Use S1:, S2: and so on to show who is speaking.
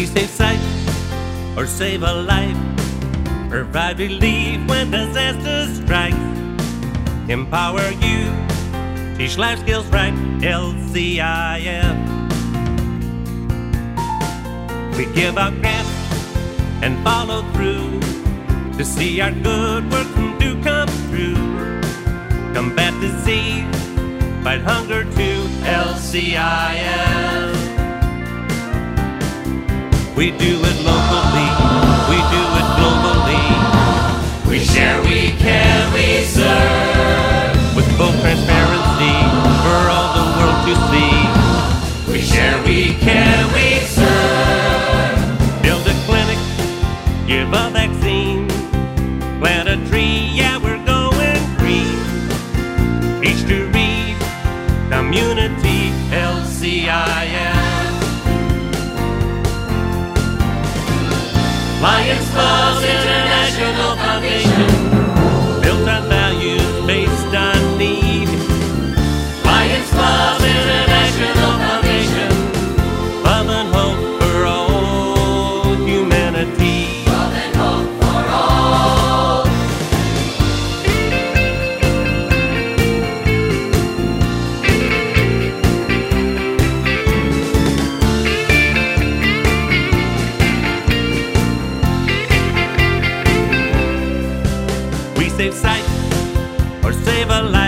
S1: We save sight or save a life, provide relief when disaster strikes, empower you, teach life skills right, LCIF. We give out grants and follow through to see our good work do come true. Combat disease, fight hunger too, LCIF. We do it locally, we do it globally. We share, we care, we serve, with full transparency for all the world to see. We share, we care, we serve. Build a clinic, give a vaccine, plant a tree, yeah, we're going green. Teach to read, community, LCIF. Lions Club's International Foundation, built on values based on need. Lions Club's International Foundation, love and hope for all humanity. Love and hope for all. We save sight or save a life,